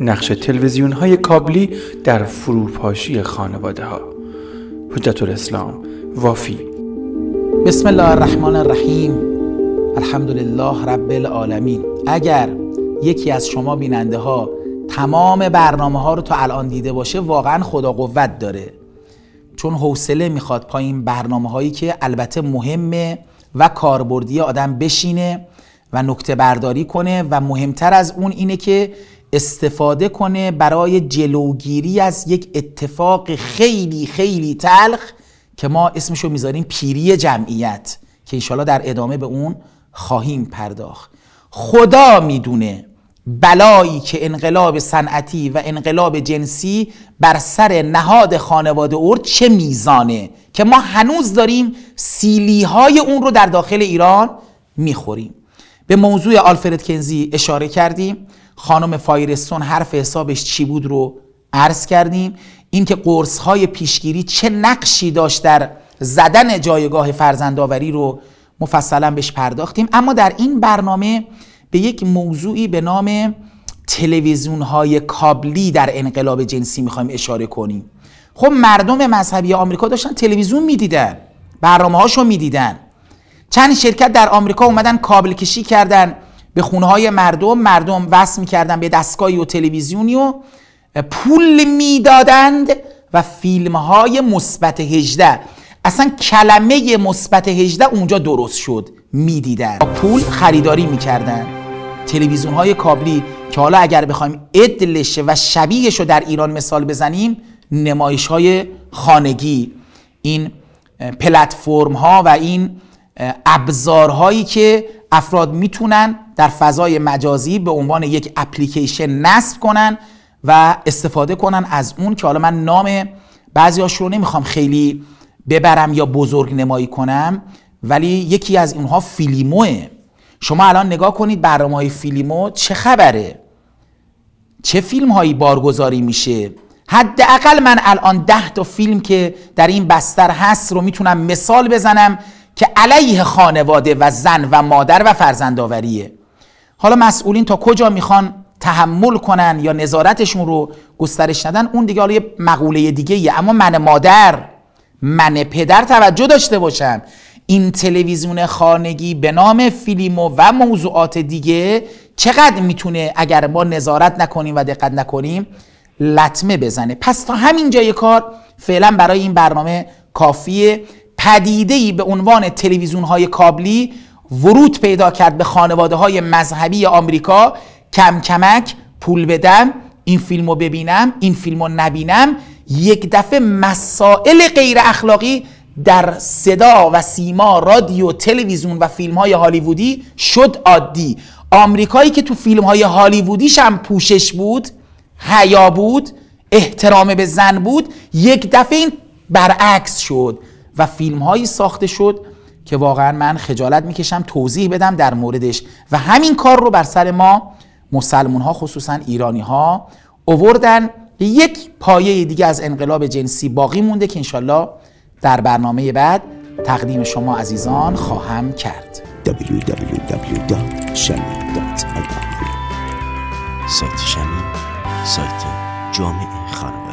نقش تلویزیون‌های کابلی در فروپاشی خانواده‌ها. حجت الاسلام وافی. بسم الله الرحمن الرحیم. الحمدلله رب العالمین. اگر یکی از شما بیننده ها تمام برنامه ها رو تا الان دیده باشه واقعا خدا قوت داره، چون حوصله میخواد پایین برنامه هایی که البته مهمه و کاربردی آدم بشینه و نکته برداری کنه و مهمتر از اون اینه که استفاده کنه برای جلوگیری از یک اتفاق خیلی خیلی تلخ که ما اسمشو میذاریم پیری جمعیت، که انشالله در ادامه به اون خواهیم پرداخت. خدا میدونه بلایی که انقلاب صنعتی و انقلاب جنسی بر سر نهاد خانواده آورد چه میزانه که ما هنوز داریم سیلیهای اون رو در داخل ایران میخوریم. به موضوع آلفرد کنزی اشاره کردیم، خانم فایرستون حرف حسابش چی بود رو عرض کردیم، اینکه قرص‌های پیشگیری چه نقشی داشت در زدن جایگاه فرزندآوری رو مفصلا بهش پرداختیم. اما در این برنامه به یک موضوعی به نام تلویزیون‌های کابلی در انقلاب جنسی میخوایم اشاره کنیم. خب مردم مذهبی آمریکا داشتن تلویزیون میدیدن، برنامه‌هاشو میدیدن. چند شرکت در آمریکا اومدن کابل کشی کردن به خونه‌های مردم وصل می‌کردن به دستگاهی و تلویزیونی و پول میدادند و فیلم‌های مثبت 18، اصلا کلمه مثبت 18 اونجا درست شد، میدیدن، پول خریداری می‌کردن. تلویزیون‌های کابلی که حالا اگر بخوایم عدلش و شبیهش رو در ایران مثال بزنیم، نمایش‌های خانگی، این پلتفرم‌ها و این ابزارهایی که افراد میتونن در فضای مجازی به عنوان یک اپلیکیشن نصب کنن و استفاده کنن از اون، که حالا من نام بعضی‌هاش رو نمیخوام خیلی ببرم یا بزرگ نمایی کنم، ولی یکی از اینها فیلیموه. شما الان نگاه کنید برنامه‌های فیلیمو چه خبره، چه فیلم‌هایی بارگذاری میشه. حداقل من الان 10 تا فیلم که در این بستر هست رو میتونم مثال بزنم که علیه خانواده و زن و مادر و فرزندآوریه. حالا مسئولین تا کجا میخوان تحمل کنن یا نظارتشون رو گسترش ندن اون دیگه حالا یه مقوله دیگه ایه. اما من مادر، من پدر توجه داشته باشم، این تلویزیون خانگی به نام فیلیمو و موضوعات دیگه چقدر میتونه اگر ما نظارت نکنیم و دقت نکنیم لطمه بزنه. پس تا همین جای کار فعلا برای این برنامه کافیه. پدیده‌ای به عنوان تلویزیون‌های کابلی ورود پیدا کرد به خانواده‌های مذهبی آمریکا. کم کمک پول بدم، این فیلمو ببینم، این فیلمو نبینم، یک دفعه مسائل غیر اخلاقی در صدا و سیما، رادیو، تلویزیون و فیلم‌های هالیوودی شد عادی. آمریکایی که تو فیلم‌های هالیوودیش هم پوشش بود، حیا بود، احترام به زن بود، یک دفعه این برعکس شد و فیلم‌هایی ساخته شد که واقعا من خجالت میکشم توضیح بدم در موردش. و همین کار رو بر سر ما مسلمان‌ها خصوصا ایرانی‌ها آوردن. یک پایه دیگه از انقلاب جنسی باقی مونده که انشالله در برنامه بعد تقدیم شما عزیزان خواهم کرد. www.shamim.ir سایت شمیم، سایت جامعه خانواده.